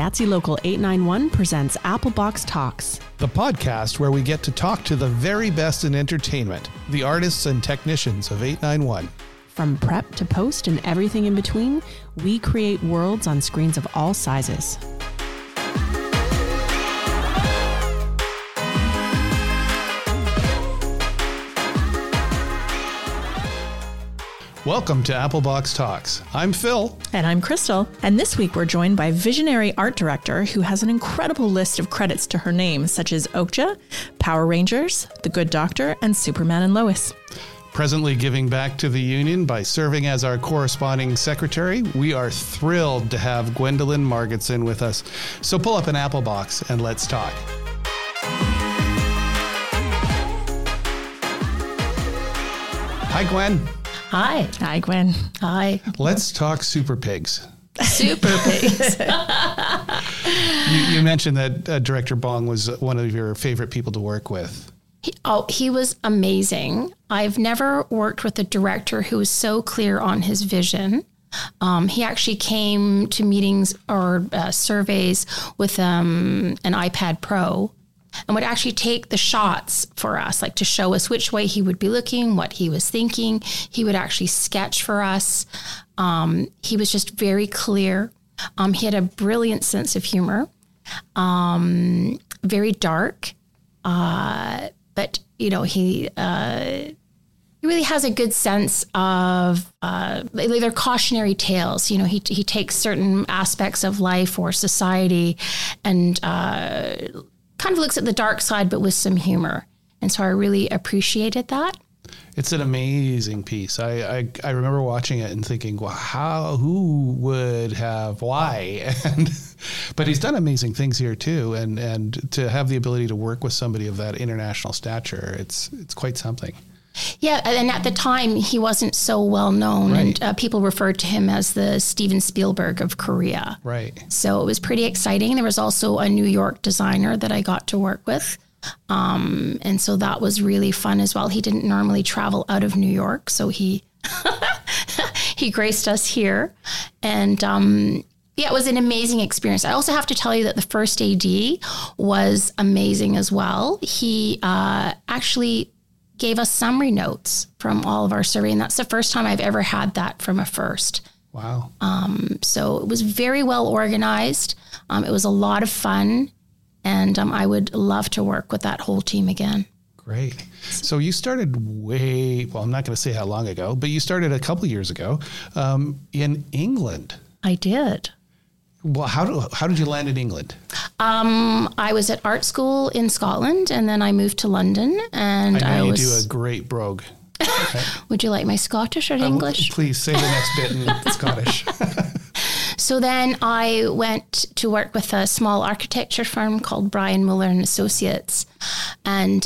IATSE Local 891 presents Applebox Talks, the podcast where we get to talk to the very best in entertainment, the artists and technicians of 891. From prep to post and everything in between, we create worlds on screens of all sizes. Welcome to Applebox Talks. I'm Phil. And I'm Crystal. And this week we're joined by visionary art director who has an incredible list of credits to her name, such as Okja, Power Rangers, The Good Doctor, and Superman and Lois. Presently giving back to the union by serving as our corresponding secretary, we are thrilled to have Gwendolyn Margetson with us. So pull up an apple box and let's talk. Hi, Gwen. Hi. Hi, Gwen. Hi. Let's talk Super Pigs. Super Pigs. You mentioned that Director Bong was one of your favorite people to work with. He was amazing. I've never worked with a director who was so clear on his vision. He actually came to meetings or surveys with an iPad Pro and would actually take the shots for us, like to show us which way he would be looking, what he was thinking. He would actually sketch for us. He was just very clear. He had a brilliant sense of humor, very dark. But, you know, he really has a good sense of, they're cautionary tales. You know, he takes certain aspects of life or society and kind of looks at the dark side, but with some humor. And so I really appreciated that. It's an amazing piece. I remember watching it and thinking, wow, who would have, why? But he's done amazing things here too. And to have the ability to work with somebody of that international stature, it's quite something. Yeah, and at the time, he wasn't so well known, right. And people referred to him as the Steven Spielberg of Korea. Right. So it was pretty exciting. There was also a New York designer that I got to work with. And so that was really fun as well. He didn't normally travel out of New York, so he graced us here. And it was an amazing experience. I also have to tell you that the first AD was amazing as well. He actually gave us summary notes from all of our survey, and that's the first time I've ever had that from a first. Wow. So it was very well organized. It was a lot of fun. And I would love to work with that whole team again. Great. So you started I'm not going to say how long ago, but you started a couple years ago in England. I did. Well, how did you land in England? I was at art school in Scotland, and then I moved to London. And I know you do a great brogue. Okay. Would you like my Scottish or English? Please say the next bit in Scottish. So then I went to work with a small architecture firm called Brian Muller and Associates. And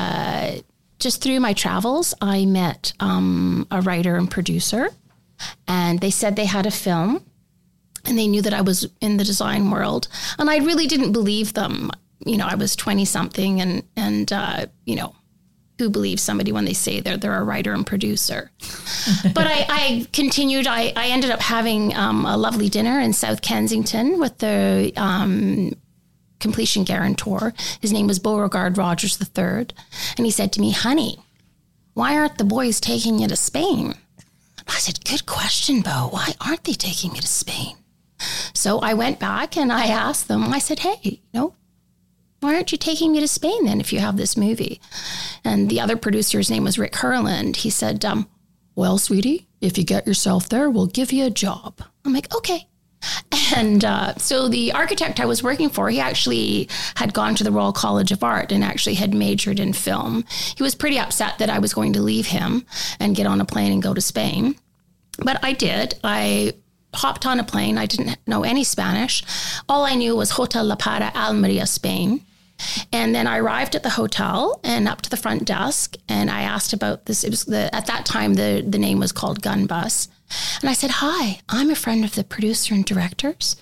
just through my travels, I met a writer and producer. And they said they had a film. And they knew that I was in the design world. And I really didn't believe them. You know, I was 20-something and you know, who believes somebody when they say they're a writer and producer. But I continued. I ended up having a lovely dinner in South Kensington with the completion guarantor. His name was Beauregard Rogers III. And he said to me, "Honey, why aren't the boys taking you to Spain?" I said, "Good question, Beau. Why aren't they taking me to Spain?" So I went back and I asked them, I said, "Hey, you know, why aren't you taking me to Spain then if you have this movie?" And the other producer's name was Rick Herland. He said, "Well, sweetie, if you get yourself there, we'll give you a job." I'm like, okay. And so the architect I was working for, he actually had gone to the Royal College of Art and actually had majored in film. He was pretty upset that I was going to leave him and get on a plane and go to Spain. But I did. I hopped on a plane. I didn't know any Spanish. All I knew was Hotel La Para, Almeria, Spain. And then I arrived at the hotel and up to the front desk, and I asked about this. It was at that time, the name was called Gun Bus. And I said, "Hi, I'm a friend of the producer and directors."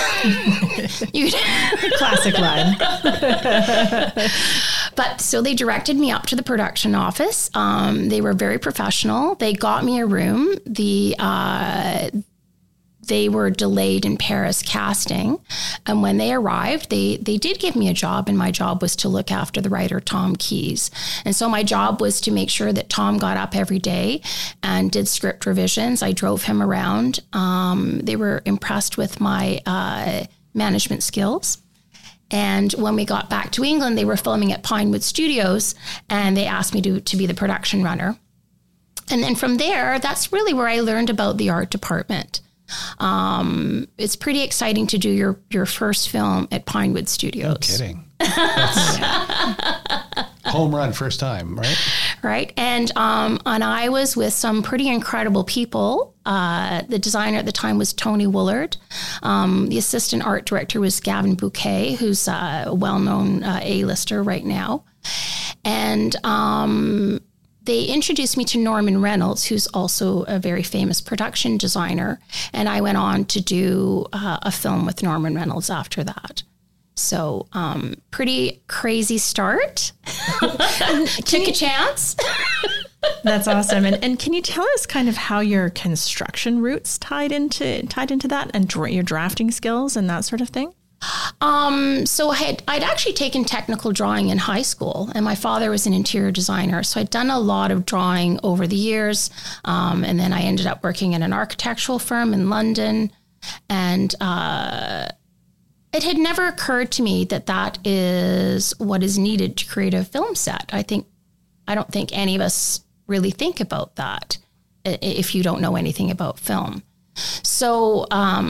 Classic line. But so they directed me up to the production office. They were very professional. They got me a room. The they were delayed in Paris casting. And when they arrived, they did give me a job, and my job was to look after the writer, Tom Keyes. And so my job was to make sure that Tom got up every day and did script revisions. I drove him around. They were impressed with my management skills. And when we got back to England, they were filming at Pinewood Studios, and they asked me to be the production runner. And then from there, that's really where I learned about the art department. It's pretty exciting to do your first film at Pinewood Studios. No kidding. Home run first time, right? Right. And I was with some pretty incredible people. The designer at the time was Tony Woolard. The assistant art director was Gavin Bouquet, who's a well-known A-lister right now. And they introduced me to Norman Reynolds, who's also a very famous production designer. And I went on to do a film with Norman Reynolds after that. So pretty crazy start. Took a chance. That's awesome. And can you tell us kind of how your construction roots tied into that, and your drafting skills and that sort of thing? So I'd actually taken technical drawing in high school, and my father was an interior designer. So I'd done a lot of drawing over the years. And then I ended up working in an architectural firm in London. And it had never occurred to me that is what is needed to create a film set. I don't think any of us really think about that if you don't know anything about film. So,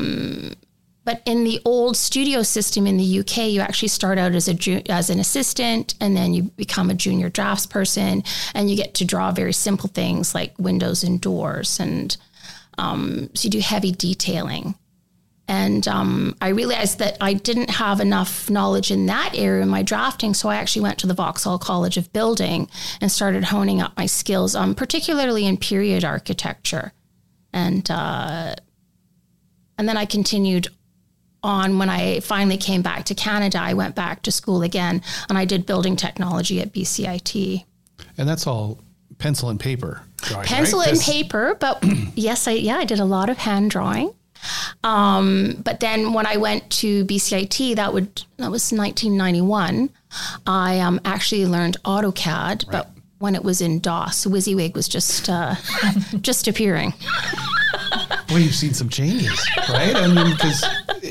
but in the old studio system in the UK, you actually start out as an assistant, and then you become a junior draftsperson, and you get to draw very simple things like windows and doors. And so you do heavy detailing. And I realized that I didn't have enough knowledge in that area in my drafting, so I actually went to the Vauxhall College of Building and started honing up my skills, particularly in period architecture. And then I continued on. When I finally came back to Canada, I went back to school again, and I did building technology at BCIT. And that's all pencil and paper drawing, Pencil right? and paper, but yes, I did a lot of hand drawing. But then when I went to BCIT, that was 1991. I actually learned AutoCAD, right. But when it was in DOS, WYSIWYG was just appearing. Well, you've seen some changes, right? I mean, because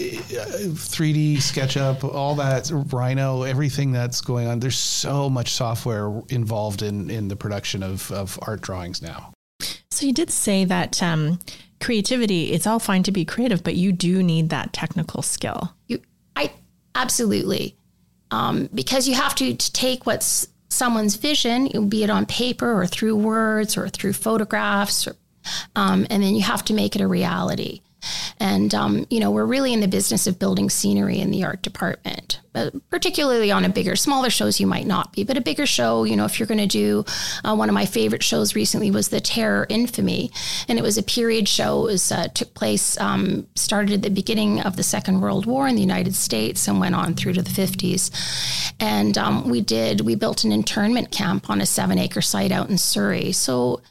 3D, SketchUp, all that, Rhino, everything that's going on, there's so much software involved in the production of art drawings now. So you did say that creativity, it's all fine to be creative, but you do need that technical skill. Absolutely. Because you have to take what's someone's vision, be it on paper or through words or through photographs, and then you have to make it a reality. And, we're really in the business of building scenery in the art department, particularly on smaller shows you might not be, but a bigger show, if you're going to do, one of my favorite shows recently was The Terror Infamy. And it was a period show. It took place, started at the beginning of the Second World War in the United States and went on through to the 50s. And we built an internment camp on a 7-acre site out in Surrey. So,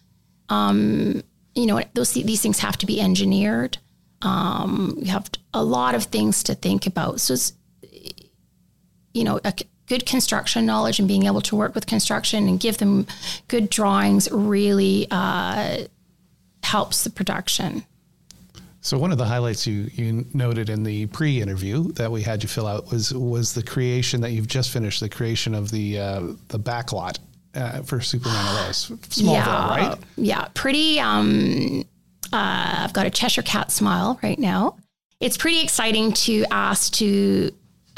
these things have to be engineered. You have a lot of things to think about. So, a good construction knowledge and being able to work with construction and give them good drawings really helps the production. So one of the highlights you noted in the pre-interview that we had you fill out was the creation that you've just finished, the creation of the backlot for Superman and Lois, Smallville, right? Yeah, pretty. I've got a Cheshire Cat smile right now. It's pretty exciting to be asked to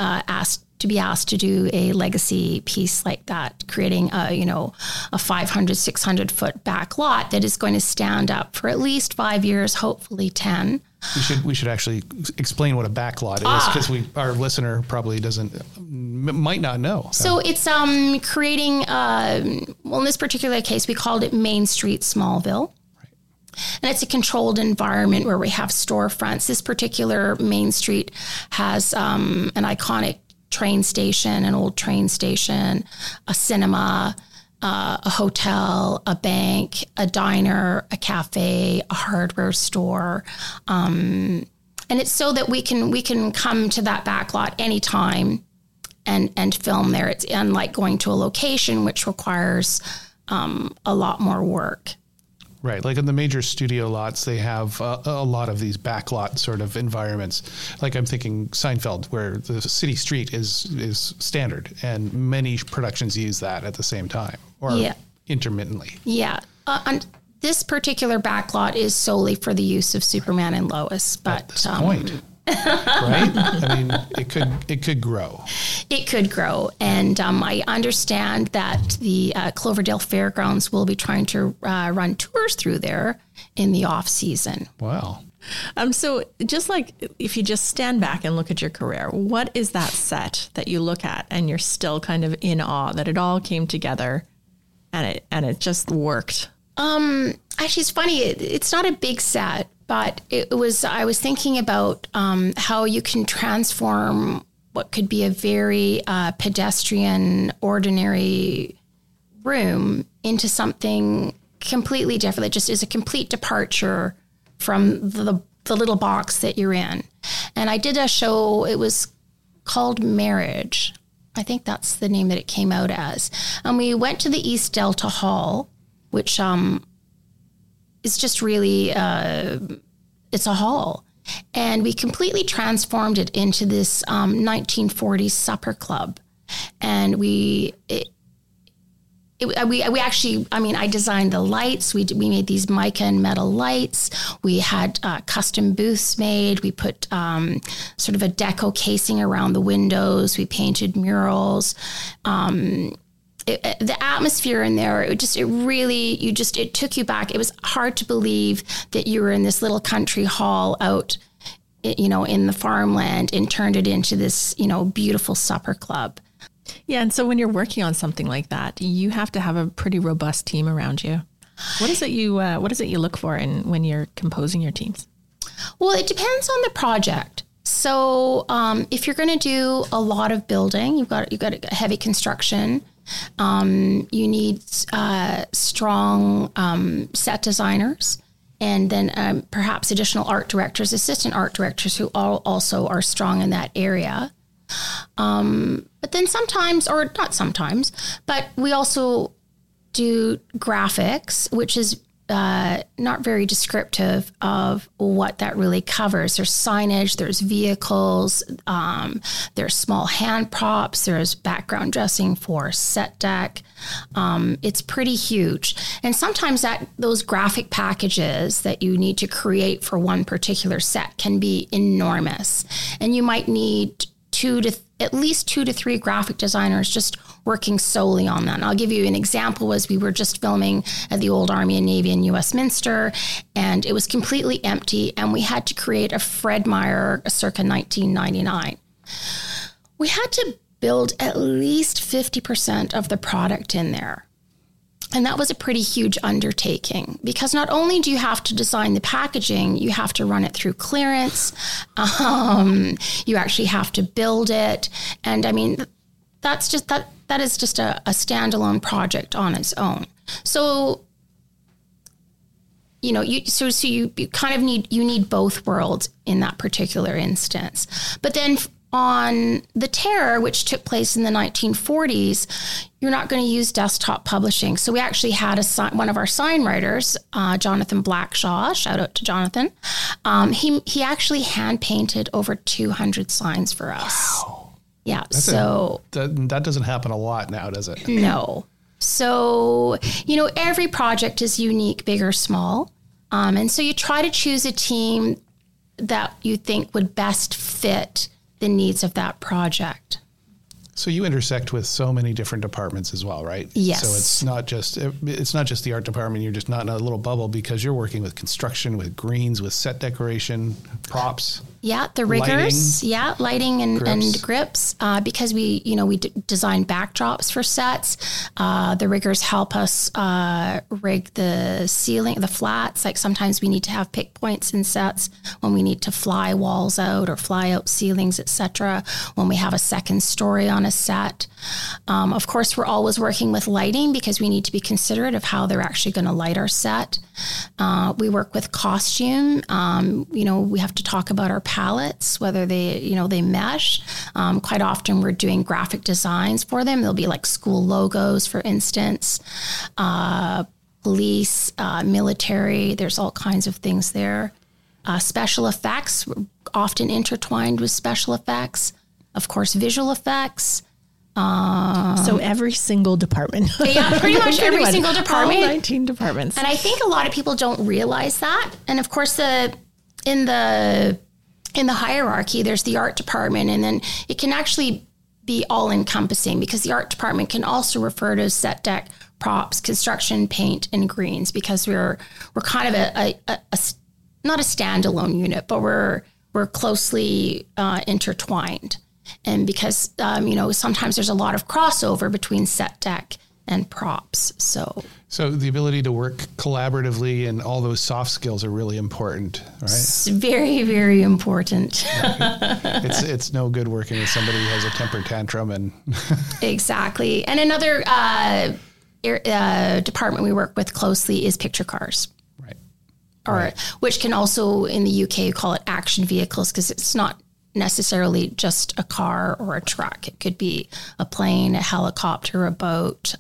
do a legacy piece like that, creating a 500, 600 foot back lot that is going to stand up for at least 5 years, hopefully 10. We should actually explain what a back lot is, because our listener probably might not know. So it's creating, in this particular case, we called it Main Street Smallville. And it's a controlled environment where we have storefronts. This particular Main Street has an iconic train station, an old train station, a cinema, a hotel, a bank, a diner, a cafe, a hardware store. And it's so that we can come to that backlot anytime and film there. It's unlike going to a location, which requires a lot more work. Right. Like in the major studio lots, they have a lot of these backlot sort of environments. Like I'm thinking Seinfeld, where the city street is standard, and many productions use that at the same time or intermittently. Yeah. And this particular backlot is solely for the use of Superman and Lois. But that's the point. Right? I mean, it could grow. It could grow. And I understand that the Cloverdale Fairgrounds will be trying to run tours through there in the off season. Wow. So just like if you just stand back and look at your career, what is that set that you look at and you're still kind of in awe that it all came together and it just worked? Actually, it's funny. It's not a big set. But I was thinking about how you can transform what could be a very pedestrian, ordinary room into something completely different. It just is a complete departure from the little box that you're in. And I did a show, it was called Marriage. I think that's the name that it came out as. And we went to the East Delta Hall, which is just really, it's a hall. And we completely transformed it into this 1940s supper club. And we actually, I mean, I designed the lights. We made these mica and metal lights. We had custom booths made. We put sort of a deco casing around the windows. We painted murals. The atmosphere in there, it took you back. It was hard to believe that you were in this little country hall out, in the farmland, and turned it into this, beautiful supper club. Yeah. And so when you're working on something like that, you have to have a pretty robust team around you. What is it you look for when you're composing your teams? Well, it depends on the project. So if you're going to do a lot of building, you've got heavy construction. You need strong set designers, and then perhaps additional art directors, assistant art directors who also are strong in that area. But then sometimes, or not sometimes, but we also do graphics, which is not very descriptive of what that really covers. There's signage, there's vehicles, there's small hand props, there's background dressing for set deck. It's pretty huge. And sometimes those graphic packages that you need to create for one particular set can be enormous. And you might need at least 2 to 3 graphic designers just working solely on that. And I'll give you an example. We were just filming at the Old Army and Navy in US Minster, and it was completely empty, and we had to create a Fred Meyer circa 1999. We had to build at least 50% of the product in there. And that was a pretty huge undertaking, because not only do you have to design the packaging, you have to run it through clearance. You actually have to build it. And I mean, that is just a standalone project on its own. So, you kind of need both worlds in that particular instance. But then on The Terror, which took place in the 1940s, you're not going to use desktop publishing. So we actually had one of our sign writers, Jonathan Blackshaw, shout out to Jonathan. He actually hand painted over 200 signs for us. Wow. Yeah. That doesn't happen a lot now, does it? No. So, every project is unique, big or small. And so you try to choose a team that you think would best fit the needs of that project. So you intersect with so many different departments as well, right? Yes. So it's not just the art department. You're just not in a little bubble, because you're working with construction, with greens, with set decoration. props. Yeah, the riggers. Lighting and grips. Because we design backdrops for sets. The riggers help us rig the ceiling, the flats. Like sometimes we need to have pick points in sets when we need to fly walls out or fly out ceilings, etc. When we have a second story on a set. Of course, we're always working with lighting because we need to be considerate of how they're actually going to light our set. We work with costume. We have to talk about our palettes, whether they mesh. Quite often we're doing graphic designs for them. There'll be like school logos, for instance, police, military. There's all kinds of things there. Special effects, often intertwined with special effects. Of course, visual effects. So every single department. Yeah, pretty much every single department. All 19 departments. And I think a lot of people don't realize that. And of course, in the hierarchy, there's the art department, and then it can actually be all encompassing because the art department can also refer to set deck, props, construction, paint, and greens because we're kind of a not a standalone unit, but we're closely intertwined. And because, sometimes there's a lot of crossover between set deck and props. So the ability to work collaboratively and all those soft skills are really important, right? It's very, very important. It's no good working with somebody who has a temper tantrum and Exactly. And another department we work with closely is picture cars. Right. Which can also in the UK call it action vehicles because it's not necessarily just a car or a truck. It could be a plane, a helicopter, a boat.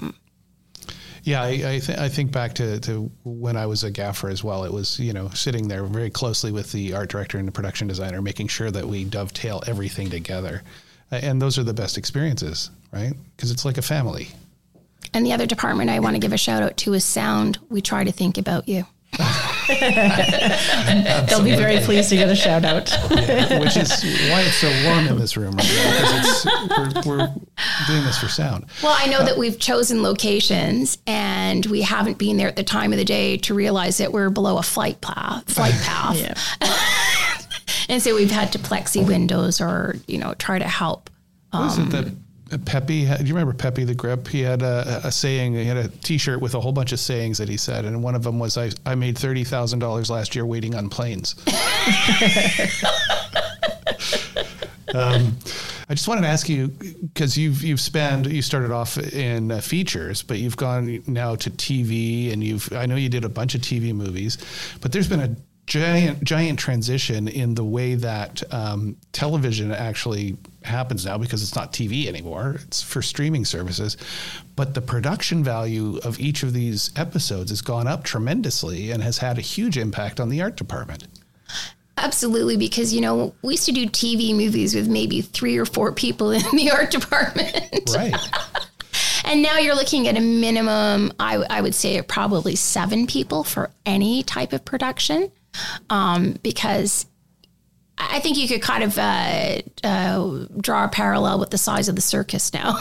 I think back to when I was a gaffer as well. It was, sitting there very closely with the art director and the production designer, making sure that we dovetail everything together. And those are the best experiences, right? Because it's like a family. And the other department I want to give a shout out to is sound. We try to think about you. They'll be very pleased to get a shout out. Yeah, which is why it's so warm in this room right now, because we're doing this for sound. Well, I know that we've chosen locations and we haven't been there at the time of the day to realize that we're below a flight path. Yeah. And so we've had to plexi windows or, try to help. Was it that Pepe, do you remember Pepe the Grip? He had a saying, he had a t-shirt with a whole bunch of sayings that he said. And one of them was, I made $30,000 last year waiting on planes. I just wanted to ask you, because you started off in features, but you've gone now to TV and I know you did a bunch of TV movies, but there's been a giant transition in the way that television actually happens now because it's not TV anymore. It's for streaming services. But the production value of each of these episodes has gone up tremendously and has had a huge impact on the art department. Absolutely, because, we used to do TV movies with maybe 3 or 4 people in the art department. Right. And now you're looking at a minimum, I would say probably 7 people for any type of production. Because I think you could kind of draw a parallel with the size of the circus now.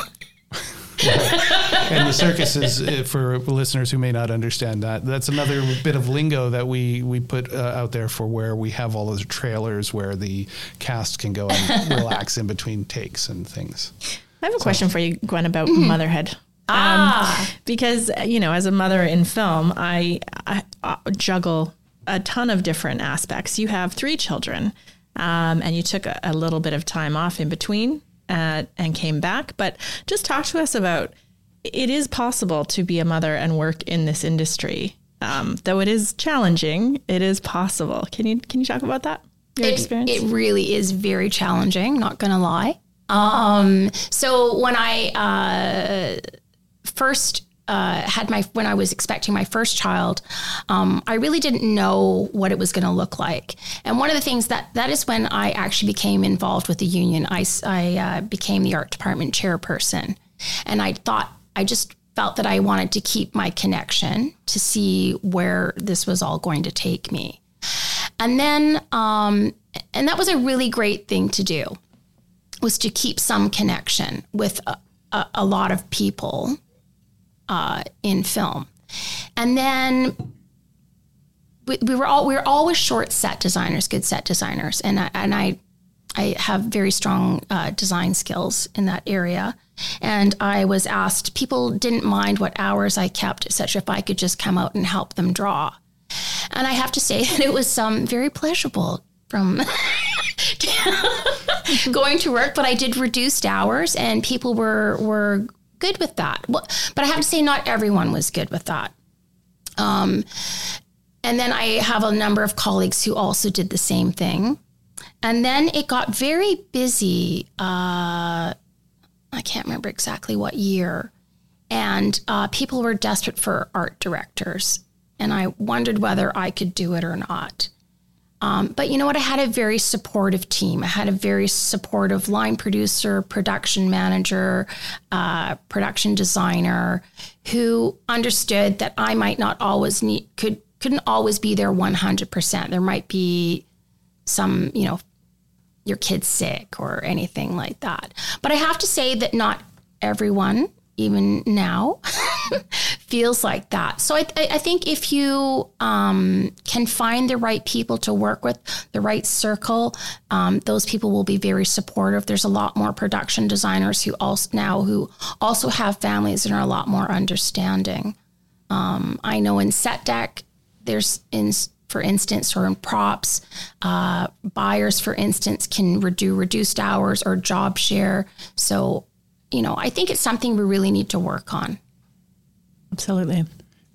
And the circus is, for listeners who may not understand that's another bit of lingo that we put out there for where we have all those trailers where the cast can go and relax in between takes and things. I have a question for you, Gwen, about motherhood. Because, as a mother in film, I juggle a ton of different aspects. You have 3 children, and you took a little bit of time off in between and came back. But just talk to us about, it is possible to be a mother and work in this industry. Though it is challenging, it is possible. Can you talk about that? Your experience? It really is very challenging, not going to lie. So when I first when I was expecting my first child, I really didn't know what it was going to look like. And one of the things that is when I actually became involved with the union. I became the art department chairperson, and I just felt that I wanted to keep my connection to see where this was all going to take me. And then, and that was a really great thing to do, was to keep some connection with a lot of people in film. And then we were always short set designers, good set designers, and I have very strong design skills in that area. And I was asked, people didn't mind what hours I kept, such if I could just come out and help them draw. And I have to say that it was very pleasurable from going to work, but I did reduced hours, and people were good with that. But I have to say, not everyone was good with that. And then I have a number of colleagues who also did the same thing. And then it got very busy. I can't remember exactly what year. And people were desperate for art directors. And I wondered whether I could do it or not. But you know what? I had a very supportive team. I had a very supportive line producer, production manager, production designer who understood that I might not always couldn't always be there 100%. There might be some, your kid's sick or anything like that. But I have to say that not everyone, even now, feels like that. So I think if you can find the right people to work with, the right circle, those people will be very supportive. There's a lot more production designers who also have families and are a lot more understanding. I know in set deck, for instance, or in props, buyers, for instance, can do reduced hours or job share. So, I think it's something we really need to work on. Absolutely.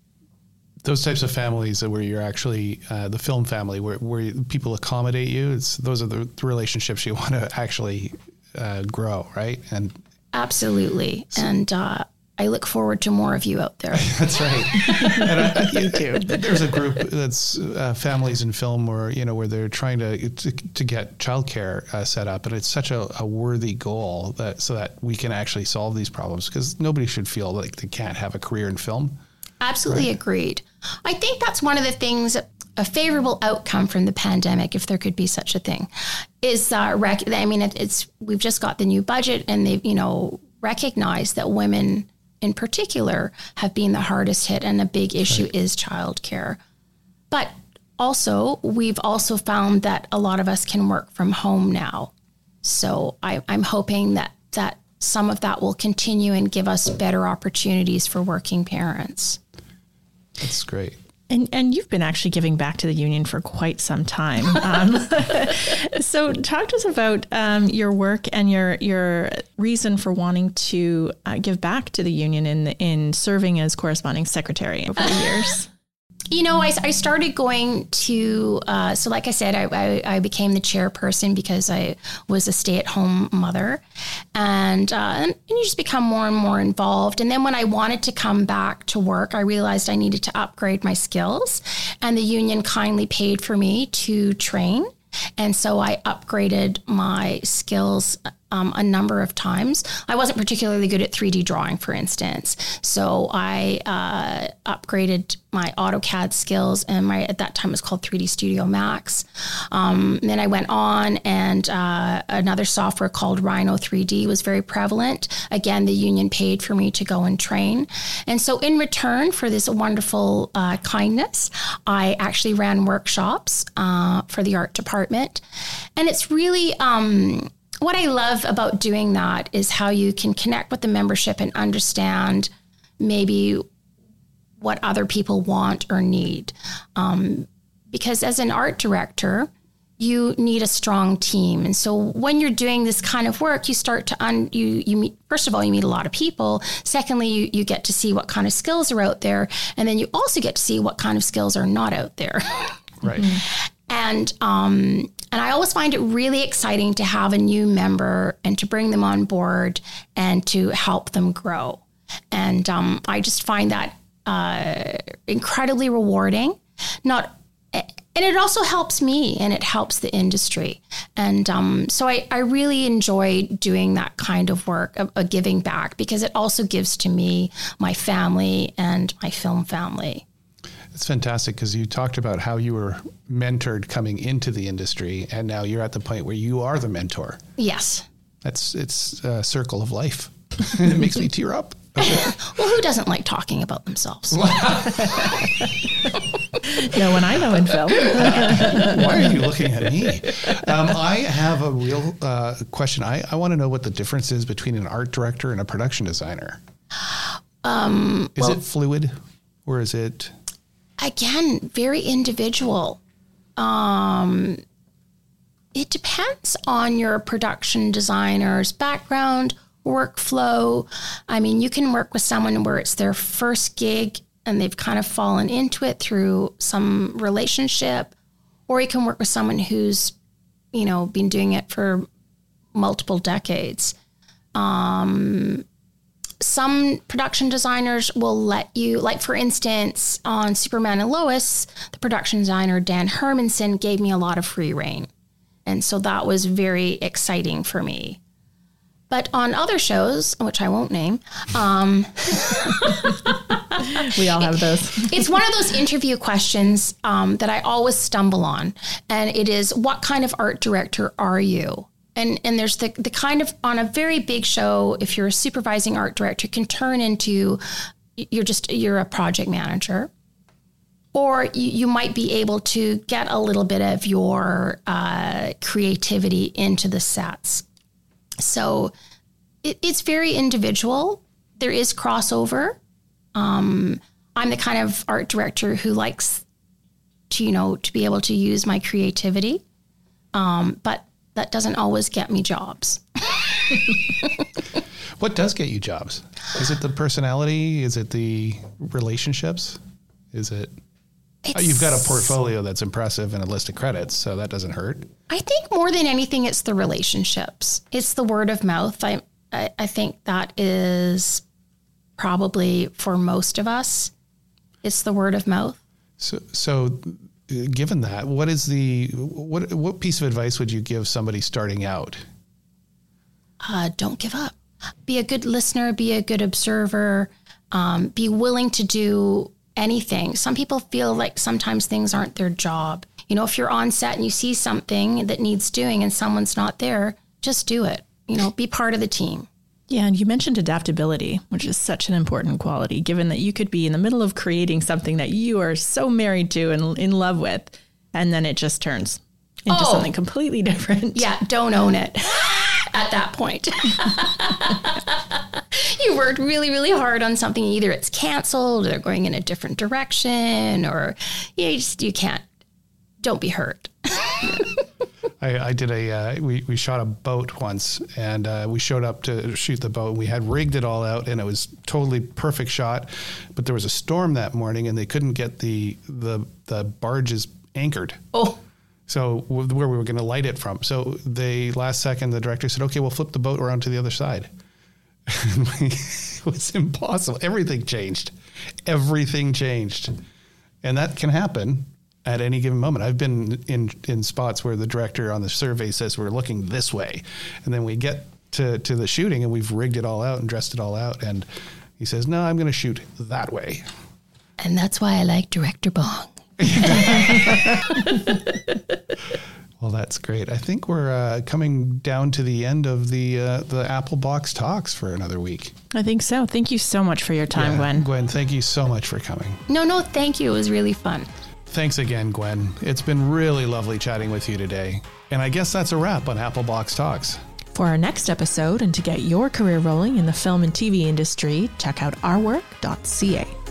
Those types of families where you're actually the film family, where people accommodate you, those are the relationships you want to actually grow, right? And absolutely. And I look forward to more of you out there. That's right. And there's a group that's families in film where they're trying to get childcare set up, and it's such a worthy goal so that we can actually solve these problems, because nobody should feel like they can't have a career in film. Absolutely right? Agreed. I think that's one of the things, a favorable outcome from the pandemic, if there could be such a thing, is we've just got the new budget, and they've recognized that women in particular have been the hardest hit, and a big issue is childcare. But also, we've also found that a lot of us can work from home now. So I'm hoping that some of that will continue and give us better opportunities for working parents. That's great. And you've been actually giving back to the union for quite some time. So talk to us about your work and your reason for wanting to give back to the union in serving as corresponding secretary over the years. I started going to, so like I said, I became the chairperson because I was a stay-at-home mother, and you just become more and more involved. And then when I wanted to come back to work, I realized I needed to upgrade my skills, and the union kindly paid for me to train. And so I upgraded my skills a number of times. I wasn't particularly good at 3D drawing, for instance. So I upgraded my AutoCAD skills, and at that time it was called 3D Studio Max. Then I went on, and another software called Rhino 3D was very prevalent. Again, the union paid for me to go and train. And so in return for this wonderful kindness, I actually ran workshops for the art department. And it's really... what I love about doing that is how you can connect with the membership and understand maybe what other people want or need. Because as an art director, you need a strong team. And so when you're doing this kind of work, you start to, you meet, first of all, you meet a lot of people. Secondly, you get to see what kind of skills are out there. And then you also get to see what kind of skills are not out there. Right. And I always find it really exciting to have a new member and to bring them on board and to help them grow. And I just find that incredibly rewarding. And it also helps me, and it helps the industry. And so I really enjoy doing that kind of work, of giving back, because it also gives to me, my family, and my film family. It's fantastic, because you talked about how you were mentored coming into the industry, and now you're at the point where you are the mentor. Yes. It's a circle of life. It makes me tear up. Well, who doesn't like talking about themselves? No one I know in film. Why are you looking at me? I have a real question. I want to know what the difference is between an art director and a production designer. Is it fluid or is it? Again, very individual. It depends on your production designer's background, workflow. I mean, you can work with someone where it's their first gig and they've kind of fallen into it through some relationship, or you can work with someone who's, been doing it for multiple decades. Some production designers will let you, like for instance, on Superman and Lois, the production designer, Dan Hermanson, gave me a lot of free rein. And so that was very exciting for me. But on other shows, which I won't name, we all have those. It's one of those interview questions that I always stumble on. And it is, what kind of art director are you? And there's the kind of, on a very big show, if you're a supervising art director, can turn into, you're a project manager. Or you might be able to get a little bit of your creativity into the sets. So it's very individual. There is crossover. I'm the kind of art director who likes to be able to use my creativity. But that doesn't always get me jobs. What does get you jobs? Is it the personality? Is it the relationships? Is it... You've got a portfolio that's impressive and a list of credits, so that doesn't hurt. I think more than anything, it's the relationships. It's the word of mouth. I think that is probably for most of us, it's the word of mouth. So given that, what piece of advice would you give somebody starting out? Don't give up. Be a good listener. Be a good observer. Be willing to do anything. Some people feel like sometimes things aren't their job. If you're on set and you see something that needs doing and someone's not there, just do it. Be part of the team. Yeah, and you mentioned adaptability, which is such an important quality, given that you could be in the middle of creating something that you are so married to and in love with, and then it just turns into something completely different. Yeah, don't own it at that point. You worked really, really hard on something. Either it's canceled or they're going in a different direction, or you can't. Don't be hurt. I did we shot a boat once, and we showed up to shoot the boat. We had rigged it all out, and it was totally perfect shot. But there was a storm that morning, and they couldn't get the barges anchored. Oh. So where we were going to light it from. So last second, the director said, "Okay, we'll flip the boat around to the other side." It was impossible. Everything changed. And that can happen at any given moment. I've been in spots where the director on the survey says we're looking this way. And then we get to the shooting and we've rigged it all out and dressed it all out. And he says, "No, I'm going to shoot that way." And that's why I like Director Bong. Well, that's great. I think we're coming down to the end of the Apple Box Talks for another week. I think so. Thank you so much for your time, Gwen. Gwen, thank you so much for coming. No, thank you. It was really fun. Thanks again, Gwen. It's been really lovely chatting with you today. And I guess that's a wrap on Apple Box Talks. For our next episode and to get your career rolling in the film and TV industry, check out ourwork.ca.